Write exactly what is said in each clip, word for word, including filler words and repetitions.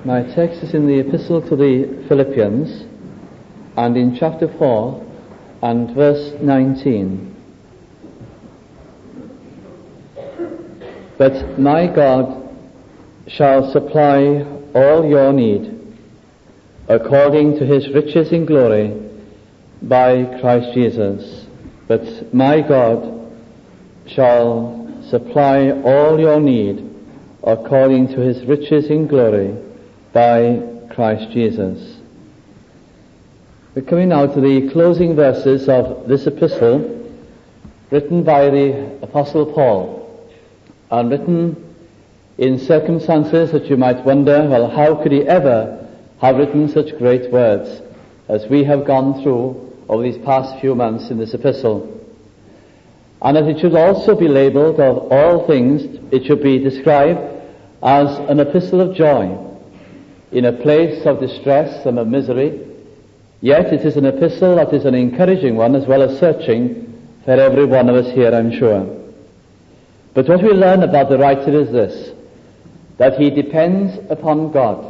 My text is in the Epistle to the Philippians and in chapter four and verse nineteen. But my God shall supply all your need according to his riches in glory by Christ Jesus. But my God shall supply all your need according to his riches in glory by Christ Jesus. We're coming now to the closing verses of this epistle, written by the Apostle Paul, and written in circumstances that you might wonder, well, how could he ever have written such great words as we have gone through over these past few months in this epistle? And that it should also be labelled, of all things, it should be described as an epistle of joy in a place of distress and of misery. Yet it is an epistle that is an encouraging one as well as searching for every one of us here, I'm sure. But what we learn about the writer is this, that he depends upon God.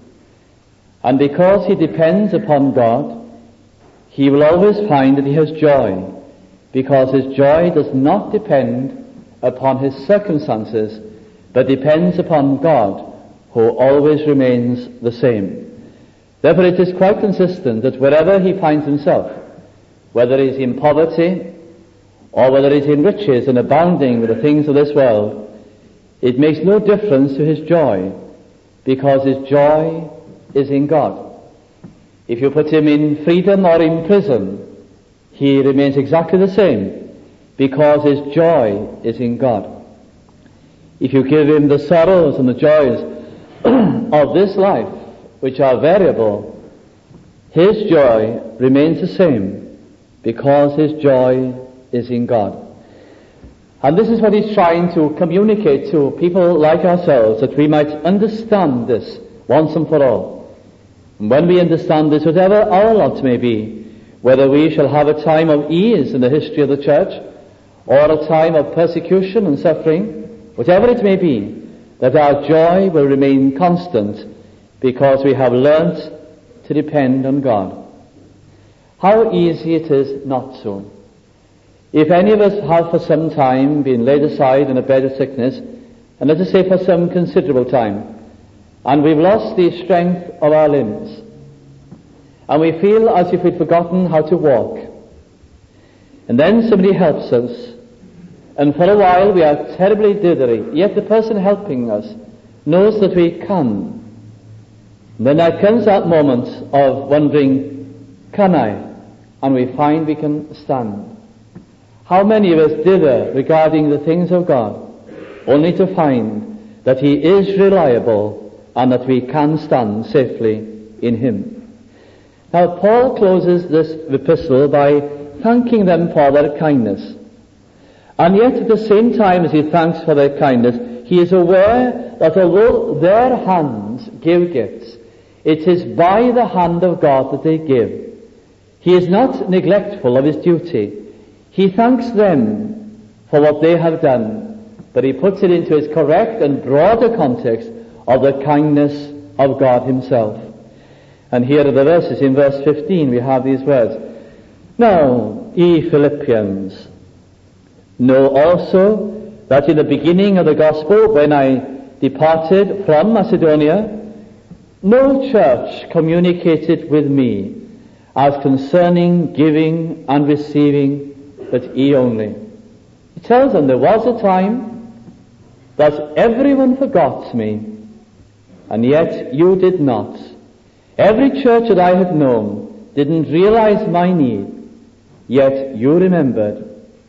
And because he depends upon God, he will always find that he has joy, because his joy does not depend upon his circumstances, but depends upon God, who always remains the same. Therefore it is quite consistent that wherever he finds himself, whether he is in poverty or whether he is in riches and abounding with the things of this world, it makes no difference to his joy, because his joy is in God. If you put him in freedom or in prison, he remains exactly the same, because his joy is in God. If you give him the sorrows and the joys of this life, which are variable, his joy remains the same, because his joy is in God. And this is what he's trying to communicate to people like ourselves, that we might understand this once and for all. And when we understand this, whatever our lot may be, whether we shall have a time of ease in the history of the church, or a time of persecution and suffering, whatever it may be, that our joy will remain constant, because we have learnt to depend on God. How easy it is not so. If any of us have for some time been laid aside in a bed of sickness, and let us say for some considerable time, and we've lost the strength of our limbs, and we feel as if we'd forgotten how to walk, and then somebody helps us, and for a while we are terribly dithery, yet the person helping us knows that we can. And then there comes that moment of wondering, can I? And we find we can stand. How many of us dither regarding the things of God, only to find that he is reliable and that we can stand safely in him. Now Paul closes this epistle by thanking them for their kindness. And yet at the same time as he thanks for their kindness, he is aware that although their hands give gifts, it is by the hand of God that they give. He is not neglectful of his duty. He thanks them for what they have done, but he puts it into his correct and broader context of the kindness of God himself. And here are the verses. In verse fifteen we have these words. Now, ye Philippians, know also that in the beginning of the gospel, when I departed from Macedonia, no church communicated with me as concerning giving and receiving, but ye only. He tells them there was a time that everyone forgot me, and yet you did not. Every church that I had known didn't realize my need, yet you remembered.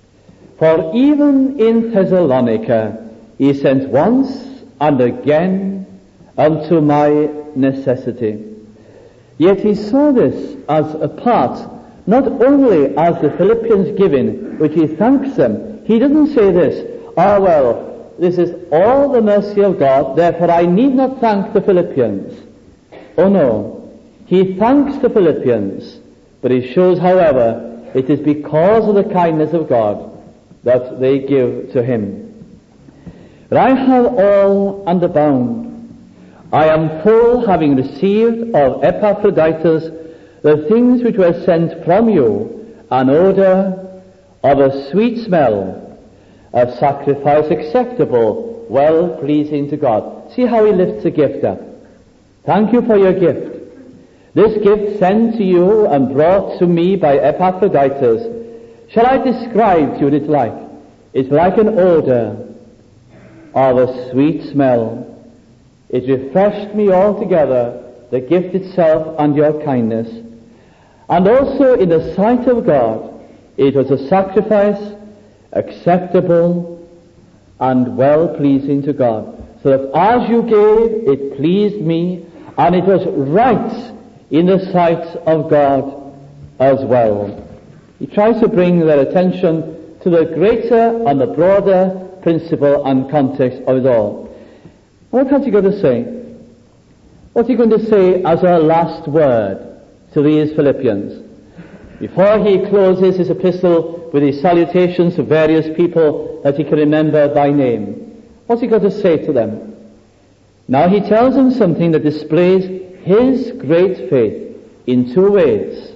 For even in Thessalonica he sent once and again unto my necessity. Yet he saw this as a part, not only as the Philippians giving, which he thanks them. He doesn't say this, ah well, this is all the mercy of God, therefore I need not thank the Philippians. Oh no, he thanks the Philippians, but he shows, however, it is because of the kindness of God that they give to him. But I have all and abound. I am full, having received of Epaphroditus the things which were sent from you, an odor of a sweet smell, a sacrifice acceptable, well pleasing to God. See how he lifts the gift up. Thank you for your gift. This gift sent to you and brought to me by Epaphroditus, shall I describe to you what it's like? It's like an odor of a sweet smell. It refreshed me altogether, the gift itself and your kindness. And also in the sight of God, it was a sacrifice acceptable and well-pleasing to God. So that as you gave, it pleased me, and it was right in the sight of God as well. He tries to bring their attention to the greater and the broader principle and context of it all. What has he got to say? What's he going to say as a last word to these Philippians? Before he closes his epistle with his salutations to various people that he can remember by name, what's he got to say to them? Now he tells them something that displays his great faith in two ways.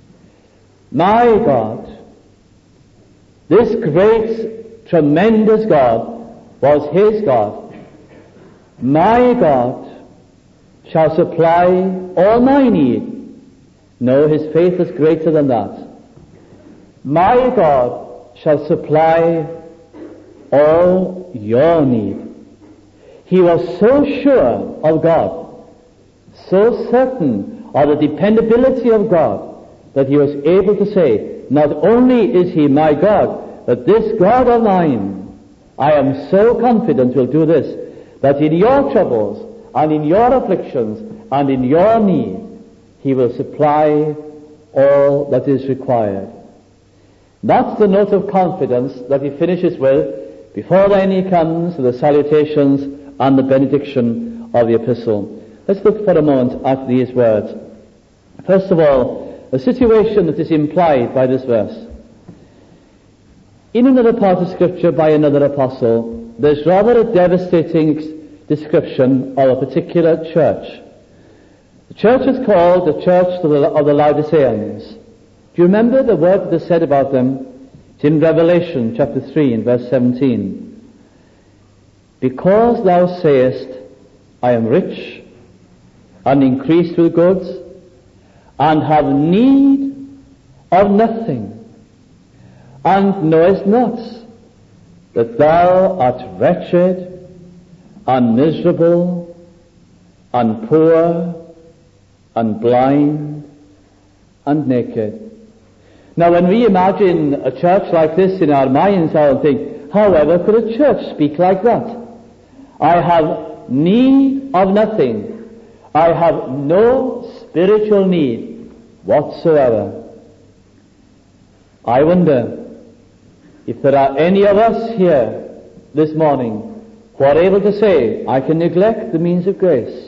My God, this great, tremendous God, was his God. My God shall supply all my need. No, his faith is greater than that. My God shall supply all your need. He was so sure of God, so certain of the dependability of God, that he was able to say, not only is he my God, but this God of mine, I am so confident will do this, that in your troubles and in your afflictions and in your need, he will supply all that is required. That's the note of confidence that he finishes with. Before then he comes to the salutations and the benediction of the epistle. Let's look for a moment at these words. First of all, the situation that is implied by this verse. In another part of Scripture by another apostle, there's rather a devastating description of a particular church. The church is called the church of the, of the Laodiceans. Do you remember the word that is said about them? It's in Revelation chapter three in verse seventeen. Because thou sayest, I am rich, and increased with goods, and have need of nothing, and knowest not that thou art wretched, and miserable, and poor, and blind, and naked. Now when we imagine a church like this in our minds, I'll think, however could a church speak like that? I have need of nothing. I have no spiritual need whatsoever. I wonder if there are any of us here this morning who are able to say, I can neglect the means of grace.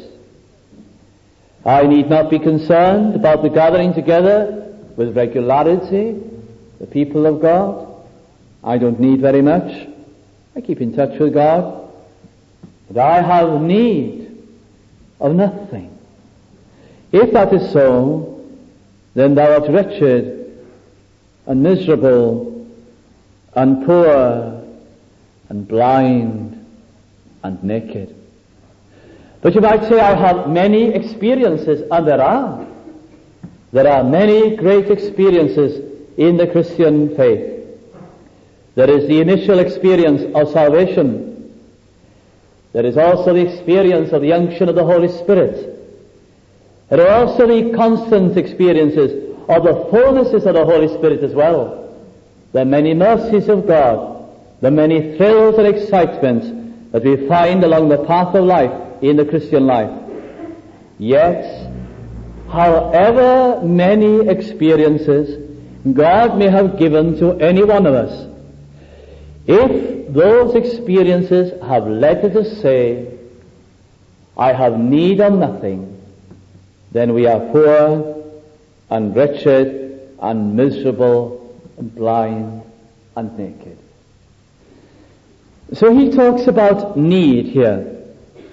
I need not be concerned about the gathering together with regularity, the people of God. I don't need very much. I keep in touch with God. But I have need of nothing. If that is so, then thou art wretched and miserable and poor and blind and naked. But you might say, I have many experiences, and there are. There are many great experiences in the Christian faith. There is the initial experience of salvation. There is also the experience of the unction of the Holy Spirit. There are also the constant experiences of the fullnesses of the Holy Spirit as well. The many mercies of God, the many thrills and excitements that we find along the path of life in the Christian life. Yet, however many experiences God may have given to any one of us, if those experiences have led us to say, I have need of nothing, then we are poor and wretched and miserable and blind and naked. So he talks about need here.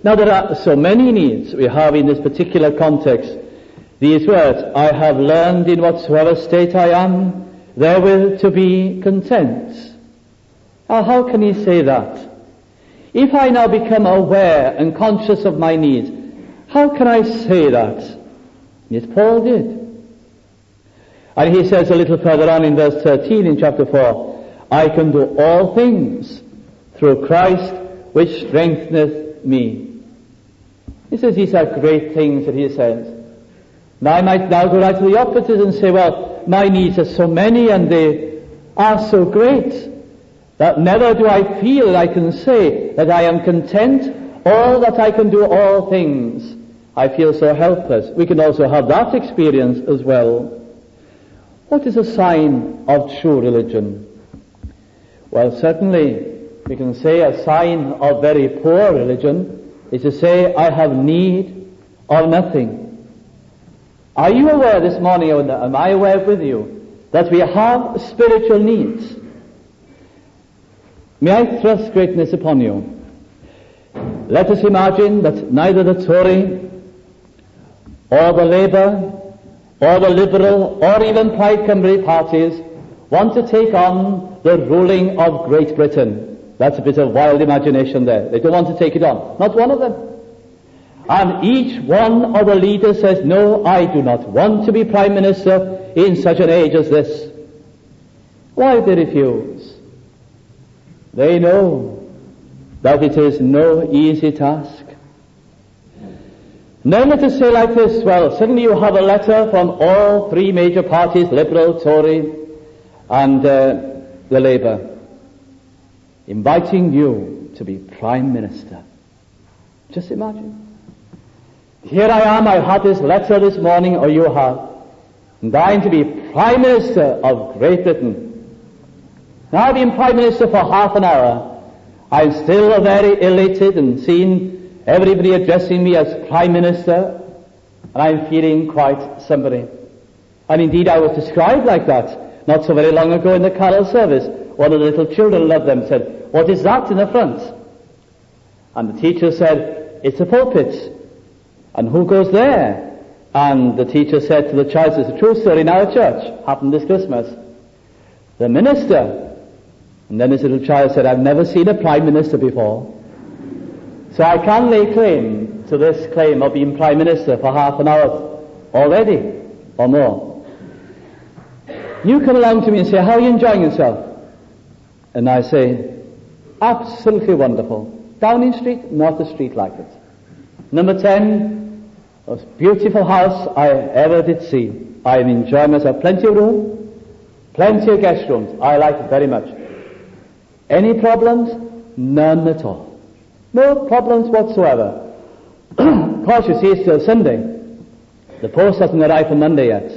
Now there are so many needs we have in this particular context. These words, I have learned in whatsoever state I am, therewith to be content. Now how can he say that? If I now become aware and conscious of my needs, how can I say that? Yes, Paul did. And he says a little further on in verse thirteen in chapter four, I can do all things through Christ which strengtheneth me. He says these are great things that he says. Now I might now go right to the opposite and say, well, my needs are so many and they are so great that never do I feel that I can say that I am content, or that I can do all things. I feel so helpless. We can also have that experience as well. What is a sign of true religion? Well, certainly we can say a sign of very poor religion is to say, I have need of nothing. Are you aware this morning, or am I aware with you, that we have spiritual needs? May I thrust greatness upon you? Let us imagine that neither the Tory or the Labour or the Liberal or even Plaid Cymru parties want to take on the ruling of Great Britain. That's a bit of wild imagination there. They don't want to take it on. Not one of them. And each one of the leaders says, no, I do not want to be Prime Minister in such an age as this. Why do they refuse? They know that it is no easy task. Then let us say like this, well, suddenly you have a letter from all three major parties, Liberal, Tory, and uh, the Labour, inviting you to be Prime Minister. Just imagine. Here I am, I had this letter this morning, or you have, and I'm to be Prime Minister of Great Britain. Now I've been Prime Minister for half an hour. I'm still very elated and seeing everybody addressing me as Prime Minister, and I'm feeling quite somebody. And indeed I was described like that not so very long ago in the carol service. One of the little children loved them, said, what is that in the front? And the teacher said, it's a pulpit. And who goes there? And the teacher said to the child, it's a true story in our church, happened this Christmas. The minister. And then this little child said, I've never seen a Prime Minister before. So I can lay claim to this claim of being Prime Minister for half an hour already, or more. You come along to me and say, how are you enjoying yourself? And I say, absolutely wonderful. Downing Street, not a street like it. Number ten, most beautiful house I ever did see. I am enjoying myself. Plenty of room, plenty of guest rooms. I like it very much. Any problems? None at all. No problems whatsoever. Of course, you see, it's still Sunday. The post hasn't arrived for Monday yet.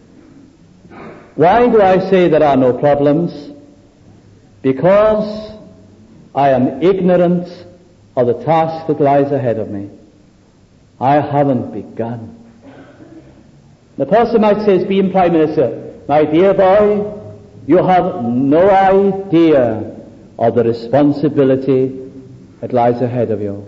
Why do I say there are no problems? Because I am ignorant of the task that lies ahead of me. I haven't begun. The person might say, as being Prime Minister, my dear boy, you have no idea of the responsibility that lies ahead of you.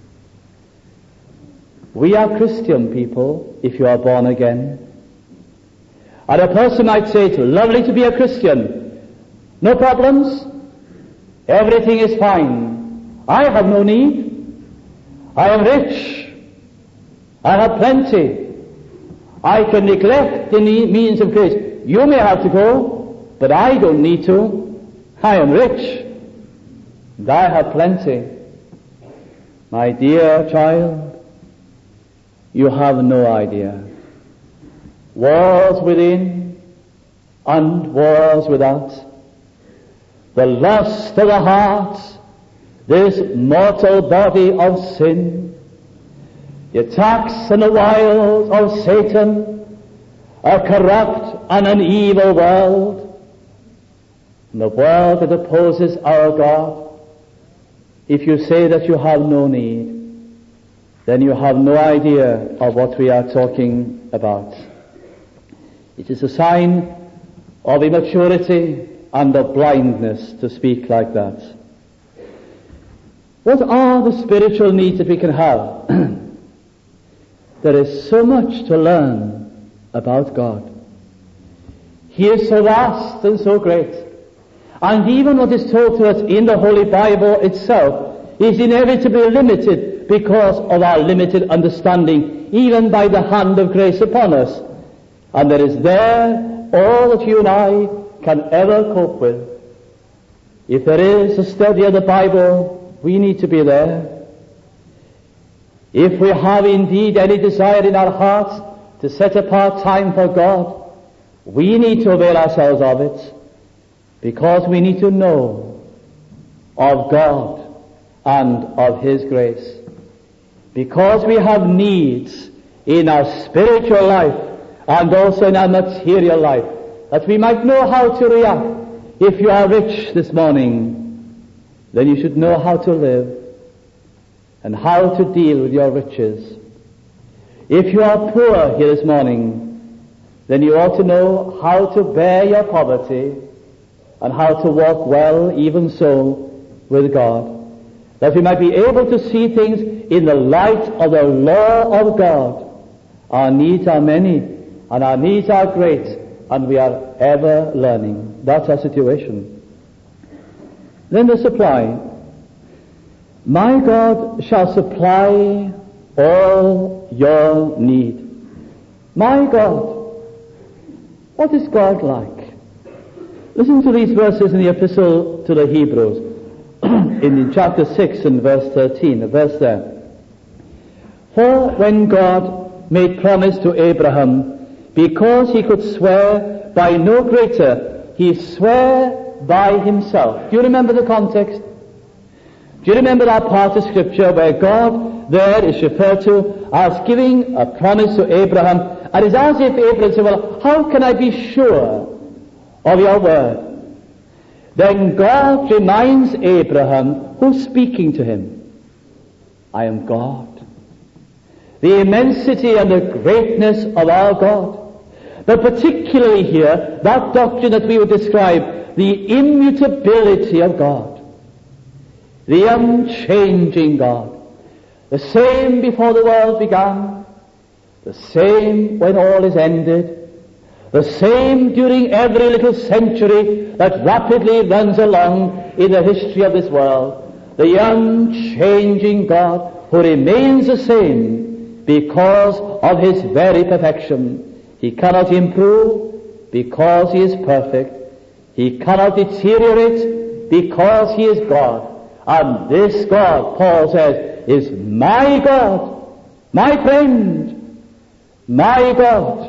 We are Christian people, if you are born again. And a person might say, it's lovely to be a Christian. No problems. Everything is fine. I have no need. I am rich. I have plenty. I can neglect the means of grace. You may have to go, but I don't need to. I am rich. And I have plenty. My dear child, you have no idea. Wars within and wars without. The lust of the heart, this mortal body of sin, the attacks and the wiles of Satan, a corrupt and an evil world, and the world that opposes our God. If you say that you have no need, then you have no idea of what we are talking about. It is a sign of immaturity and of blindness to speak like that. What are the spiritual needs that we can have? There is so much to learn about God. He is so vast and so great. And even what is taught to us in the Holy Bible itself is inevitably limited because of our limited understanding, even by the hand of grace upon us. And there is there all that you and I can ever cope with. If there is a study of the Bible, we need to be there. If we have indeed any desire in our hearts to set apart time for God, we need to avail ourselves of it, because we need to know of God and of His grace. Because we have needs in our spiritual life and also in our material life, that we might know how to react. If you are rich this morning, then you should know how to live and how to deal with your riches. If you are poor here this morning, then you ought to know how to bear your poverty and how to walk well, even so, with God, that we might be able to see things in the light of the law of God. Our needs are many, and our needs are great, and we are ever learning. That's our situation. Then the supply. My God shall supply all your need. My God. What is God like? Listen to these verses in the Epistle to the Hebrews, in chapter six and verse thirteen, a verse there. For when God made promise to Abraham, because he could swear by no greater, he swore by himself. Do you remember the context? Do you remember that part of Scripture where God there is referred to as giving a promise to Abraham, and it's as if Abraham said, well, how can I be sure of your word? Then God reminds Abraham, who's speaking to him? I am God. The immensity and the greatness of our God. But particularly here, that doctrine that we would describe, the immutability of God. The unchanging God. The same before the world began. The same when all is ended. The same during every little century that rapidly runs along in the history of this world. The unchanging God who remains the same because of His very perfection. He cannot improve because He is perfect. He cannot deteriorate because He is God. And this God, Paul says, is my God, my friend, my God.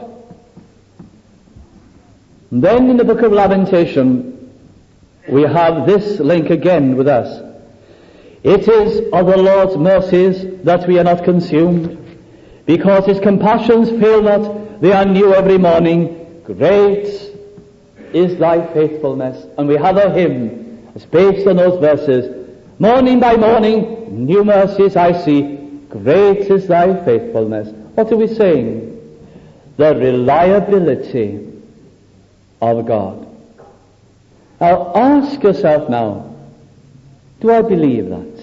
And then in the book of Lamentation, we have this link again with us. It is of the Lord's mercies that we are not consumed, because His compassions fail not, they are new every morning. Great is thy faithfulness. And we have a hymn that's based on those verses. Morning by morning, new mercies I see. Great is thy faithfulness. What are we saying? The reliability of God. Now ask yourself now, do I believe that?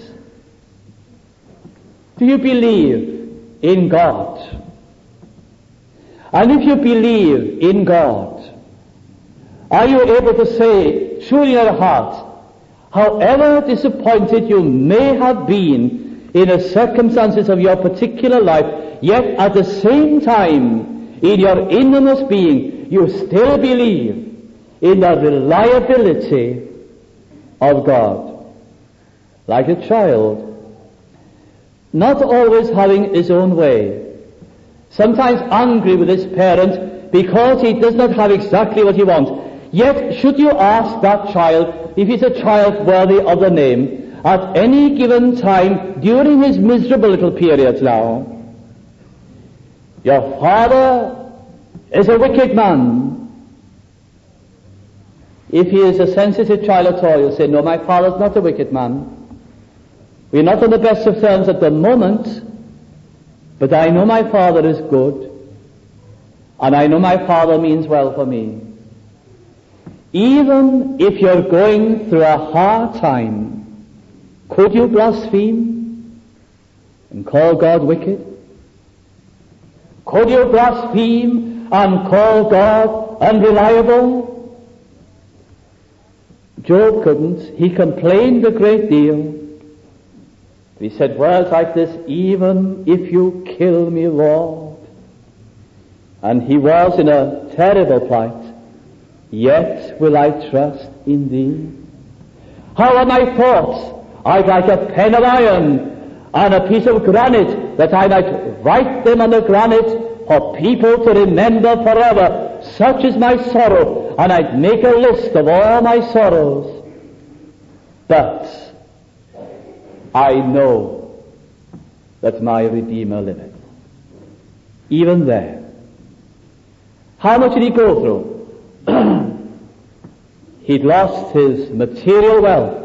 Do you believe in God? And if you believe in God, are you able to say, truly in your heart, however disappointed you may have been in the circumstances of your particular life, yet at the same time, in your innermost being, you still believe in the reliability of God. Like a child, not always having his own way, sometimes angry with his parent because he does not have exactly what he wants. Yet, should you ask that child, if he's a child worthy of the name, at any given time during his miserable little periods now, your father is a wicked man. If he is a sensitive child at all, you'll say, no, my father's not a wicked man. We're not on the best of terms at the moment, but I know my father is good, and I know my father means well for me. Even if you're going through a hard time, Could you blaspheme and call God wicked? Could you blaspheme and call God unreliable? Job couldn't. He complained a great deal. He said words like this, even if you kill me, Lord. And he was in a terrible plight. Yet will I trust in thee. How are my thoughts? I'd like a pen of iron and a piece of granite, that I might write them on the granite for people to remember forever. Such is my sorrow, and I'd make a list of all my sorrows. But I know that my Redeemer liveth. Even there. How much did he go through? He'd lost his material wealth.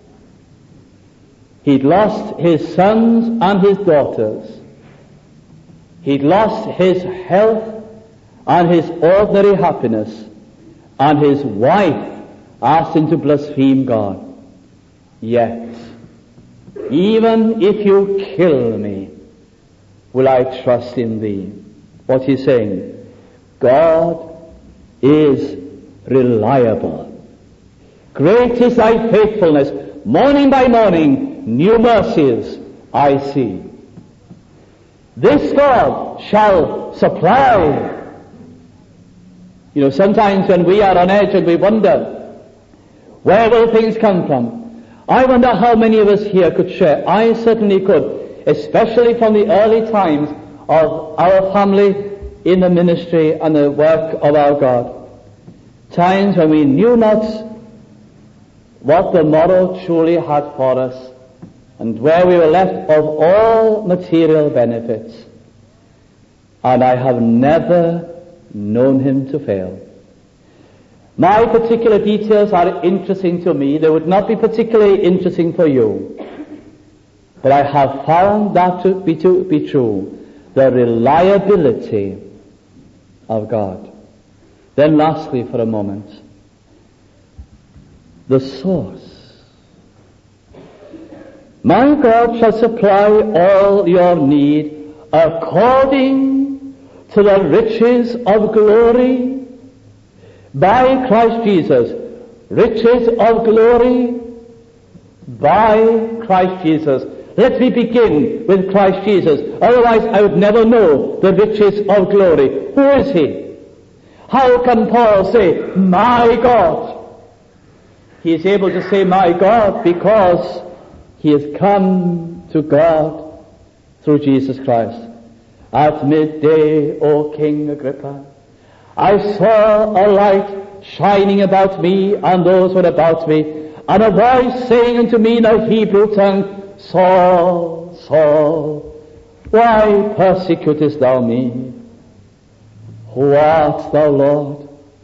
He'd lost his sons and his daughters. He'd lost his health and his ordinary happiness. And his wife asked him to blaspheme God. Yet, even if you kill me, will I trust in thee. What he's saying, God is reliable. Great is thy faithfulness. Morning by morning, new mercies I see. This God shall supply. You know, sometimes when we are on edge and we wonder, where will things come from? I wonder how many of us here could share. I certainly could, especially from the early times of our family in the ministry and the work of our God. Times when we knew not what the morrow truly had for us, and where we were left of all material benefits. And I have never known him to fail. My particular details are interesting to me. They would not be particularly interesting for you. But I have found that to be, to be true. The reliability of God. Then lastly, for a moment, the source. My God shall supply all your need according to the riches of glory by Christ Jesus. Riches of glory by Christ Jesus. Let me begin with Christ Jesus. Otherwise I would never know the riches of glory. Who is he? How can Paul say, my God? He is able to say, my God, because he has come to God through Jesus Christ. At midday, O King Agrippa, I saw a light shining about me and those who were about me, and a voice saying unto me in a Hebrew tongue, Saul, Saul, why persecutest thou me? Who art thou, Lord?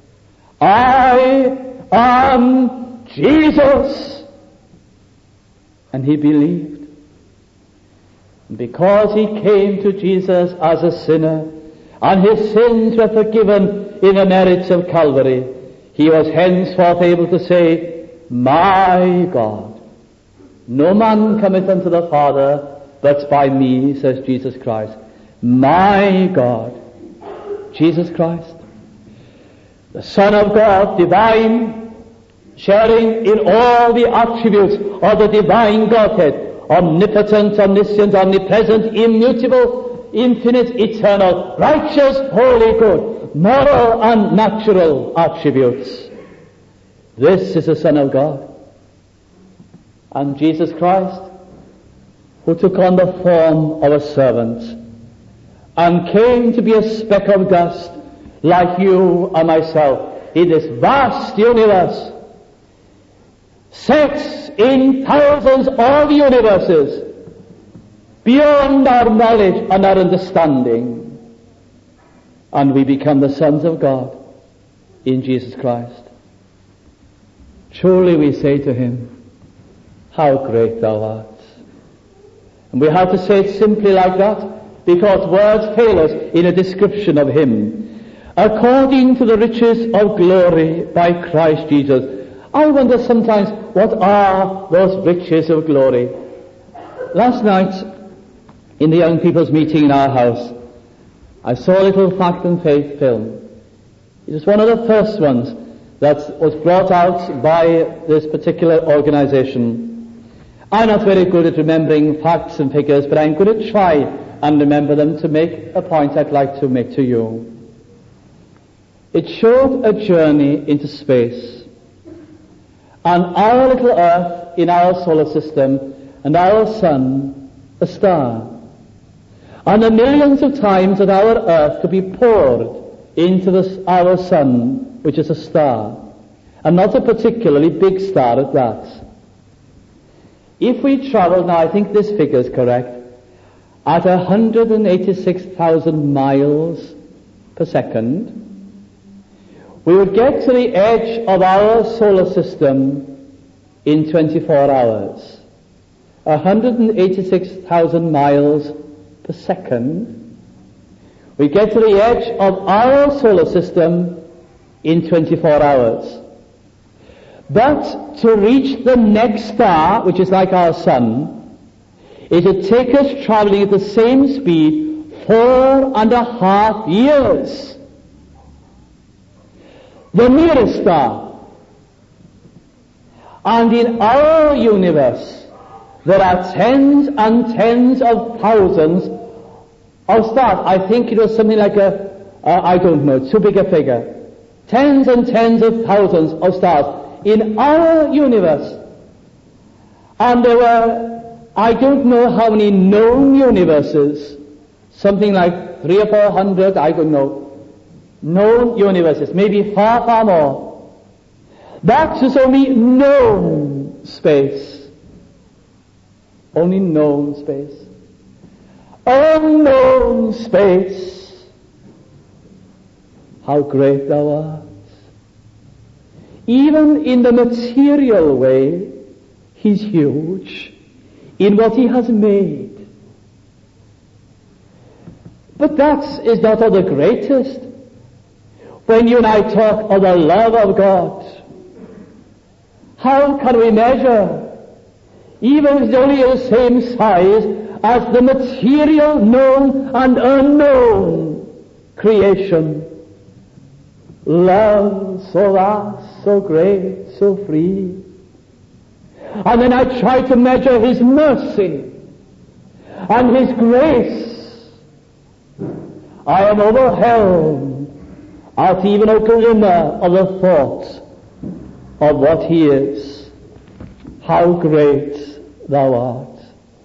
I am Jesus. And he believed. Because he came to Jesus as a sinner, and his sins were forgiven in the merits of Calvary, he was henceforth able to say, my God, no man cometh unto the Father but by me, says Jesus Christ. My God, Jesus Christ, the Son of God, divine, sharing in all the attributes of the divine Godhead, omnipotent, omniscient, omnipresent, immutable, infinite, eternal, righteous, holy, good, moral and natural attributes. This is the Son of God. And Jesus Christ, who took on the form of a servant and came to be a speck of dust like you and myself in this vast universe, sets in thousands of universes beyond our knowledge and our understanding, and we become the sons of God in Jesus Christ. Truly we say to him, how great thou art. And we have to say it simply like that, because words fail us in a description of him. According to the riches of glory by Christ Jesus. I wonder sometimes, what are those riches of glory? Last night, in the young people's meeting in our house, I saw a little Fact and Faith film. It was one of the first ones that was brought out by this particular organization. I'm not very good at remembering facts and figures, but I'm going to try and remember them to make a point I'd like to make to you. It showed a journey into space, and our little Earth in our solar system, and our Sun, a star. And the millions of times that our Earth could be poured into this, our Sun, which is a star, and not a particularly big star at that. If we travel, now I think this figure is correct, at one hundred eighty-six thousand miles per second, we would get to the edge of our solar system in twenty-four hours. one hundred eighty-six thousand miles per second. We get to the edge of our solar system in twenty-four hours. But to reach the next star, which is like our Sun, it would take us traveling at the same speed four and a half years. The nearest star. And in our universe, there are tens and tens of thousands of stars. I think it was something like a, uh, I don't know, too big a figure. Tens and tens of thousands of stars in our universe. And there were, I don't know how many known universes, something like three or four hundred, I don't know, known universes, maybe far, far more. That is only known space. Only known space. Unknown space. How great thou art. Even in the material way, he's huge in what he has made. But that is not all the greatest. When you and I talk of the love of God, how can we measure, even if it's only the same size as the material known and unknown creation? Love so vast, so great, so free. And then I try to measure his mercy and his grace. I am overwhelmed at even a glimmer of the thought of what he is. How great thou art.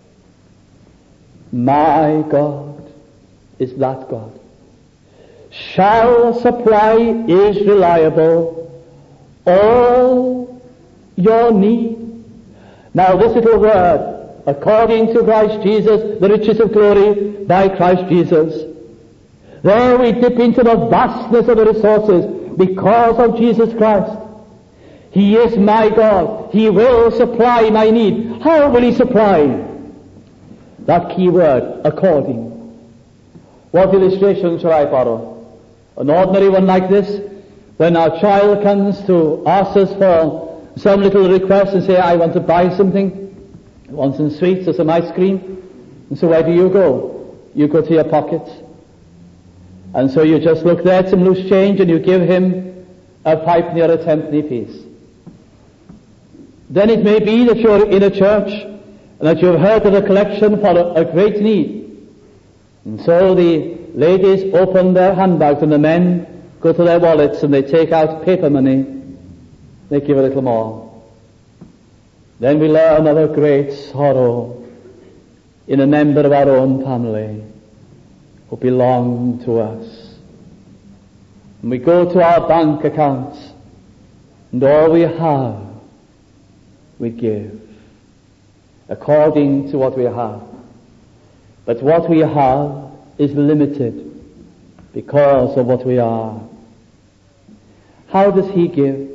My God is that God. Shall supply, is reliable, all your need. Now this little word, according to Christ Jesus, the riches of glory by Christ Jesus. There we dip into the vastness of the resources because of Jesus Christ. He is my God. He will supply my need. How will he supply? That key word, according. What illustration shall I borrow? An ordinary one like this, when our child comes to ask us for some little request and say, I want to buy something, I want some sweets or some ice cream. And so where do you go? You go to your pocket. And so you just look there at some loose change and you give him a fivepenny or a tenpenny piece. Then it may be that you're in a church and that you've heard of a collection for a, a great need. And so the ladies open their handbags and the men go to their wallets and they take out paper money. They give a little more. Then we learn of a great sorrow in a member of our own family who belong to us. And we go to our bank accounts and all we have we give according to what we have. But what we have is limited because of what we are. How does he give?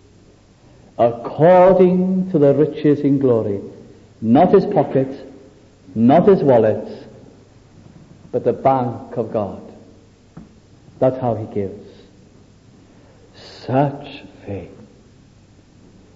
According to the riches in glory. Not his pocket, not his wallet, but the bank of God. That's how he gives. Such faith.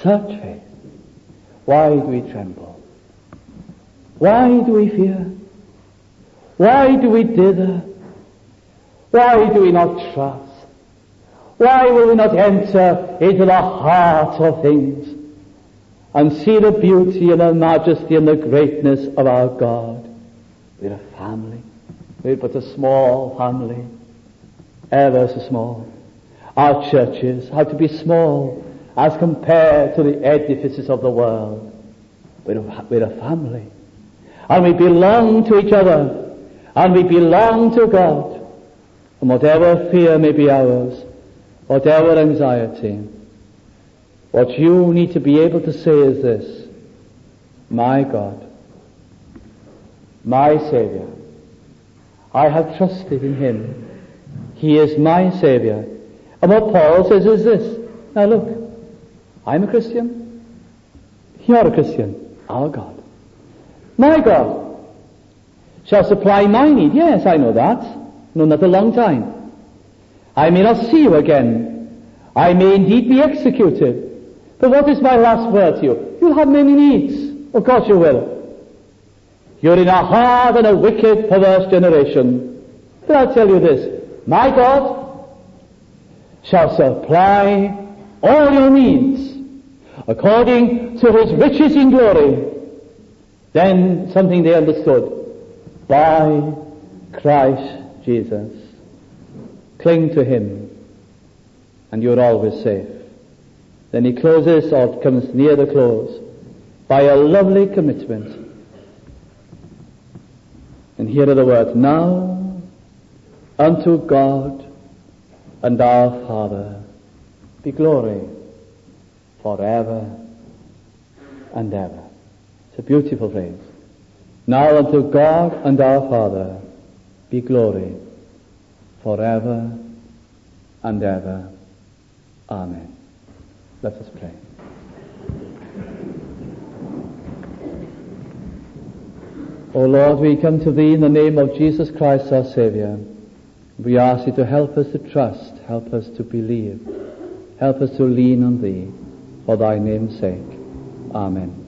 Such faith. Why do we tremble? Why do we fear? Why do we dither? Why do we not trust? Why will we not enter into the heart of things and see the beauty and the majesty and the greatness of our God? We're a family. We're but a small family, ever so small. Our churches have to be small as compared to the edifices of the world. We're a, we're a family. And we belong to each other. And we belong to God. And whatever fear may be ours, whatever anxiety, what you need to be able to say is this: my God, my Savior, I have trusted in Him. He is my Savior. And what Paul says is this: now look, I'm a Christian. You're a Christian. Our God, my God, shall supply my need. Yes, I know that. Known that a long time. I may not see you again. I may indeed be executed. But what is my last word to you? You'll have many needs. Of course you will. You're in a hard and a wicked, perverse generation. But I'll tell you this: my God shall supply all your needs according to His riches in glory. Then something they understood: by Christ Jesus. Cling to Him and you're always safe. Then he closes, or comes near the close, by a lovely commitment. And here are the words: now unto God and our Father be glory forever and ever. It's a beautiful phrase. Now unto God and our Father be glory forever and ever. Amen. Let us pray. O Lord, we come to Thee in the name of Jesus Christ our Saviour. We ask Thee to help us to trust, help us to believe, help us to lean on Thee for Thy name's sake. Amen.